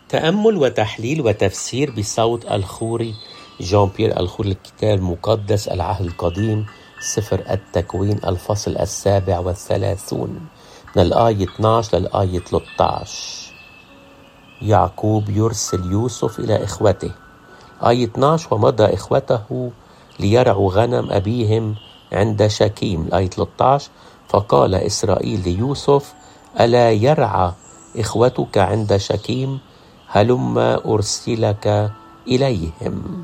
تأمل وتحليل وتفسير بصوت الخوري جان بيير الخوري الكتاب المقدس العهد القديم سفر التكوين الفصل 37 من الآية 12 للآية 13. يعقوب يرسل يوسف إلى إخوته. آية 12: ومضى إخوته ليرعوا غنم أبيهم عند شكيم. الآية 13: فقال إسرائيل ليوسف: ألا يرعى إخوتك عند شكيم؟ هلما أرسلك إليهم.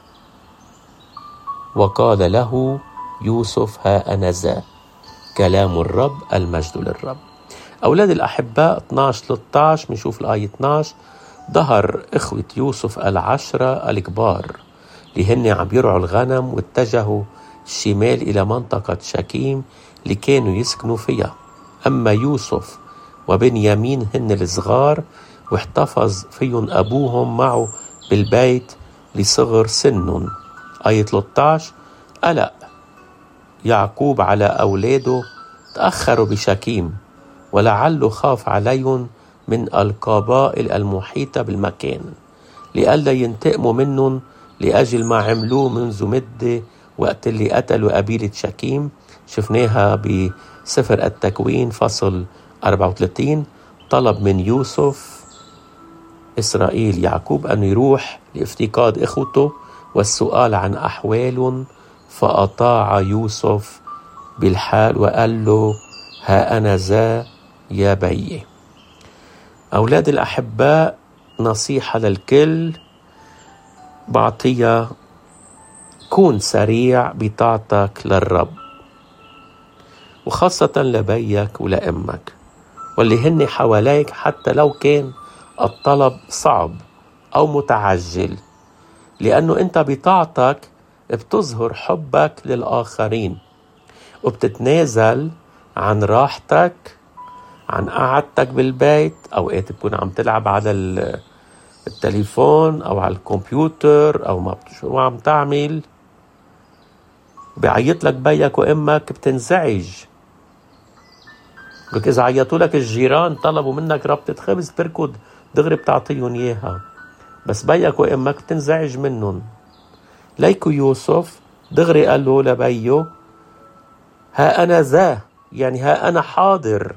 وقال له يوسف: ها أنا ذا. كلام الرب، المجد للرب. أولاد الأحباء 12-13 بنشوف الآية 12: ظهر إخوة يوسف 10 الكبار اللي هن عم يرعوا الغنم واتجهوا الشمال إلى منطقة شكيم اللي كانوا يسكنوا فيها. أما يوسف وبنيامين هن الصغار واحتفظ فيهم أبوهم معه بالبيت لصغر سنهم. آية 13: قلق يعقوب على أولاده تأخروا بشكيم، ولعله خاف عليهم من القبائل المحيطة بالمكان لئلا ينتقموا منهم لأجل ما عملوه منذ مدة وقت اللي قتلوا قبيلة شكيم. شفناها بسفر التكوين فصل 34. طلب من يوسف إسرائيل يعقوب أن يروح لافتقاد إخوته والسؤال عن أحوالهم، فأطاع يوسف بالحال وقال له: ها أنا ذا يا بي. أولاد الأحباء، نصيحة للكل بعطيها: كون سريع بطاعتك للرب، وخاصة لبيك ولأمك واللي هن حواليك، حتى لو كان الطلب صعب أو متعجل، لأنه أنت بطاعتك بتظهر حبك للآخرين وبتتنازل عن راحتك، عن قعدتك بالبيت. أوقات تكون عم تلعب على التليفون أو على الكمبيوتر أو ما عم تعمل، بعيط لك بيك وأمك بتنزعج. لك إذا عيطوا لك الجيران طلبوا منك ربطة خبز تركض دغري بتعطيهم إياها، بس بيك وأمك بتنزعج منهم. ليكو يوسف دغري قال له لبيه: ها أنا ذا، يعني ها أنا حاضر.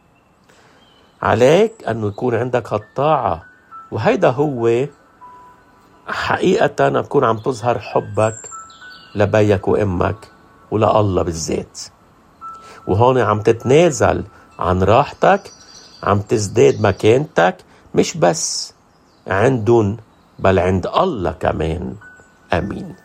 عليك أنه يكون عندك الطاعة، وهيدا هو حقيقة تكون عم تظهر حبك لبيك وأمك ولله بالذات. وهون عم تتنازل عن راحتك، عم تزداد مكانتك مش بس عندهم بل عند الله كمان. آمين.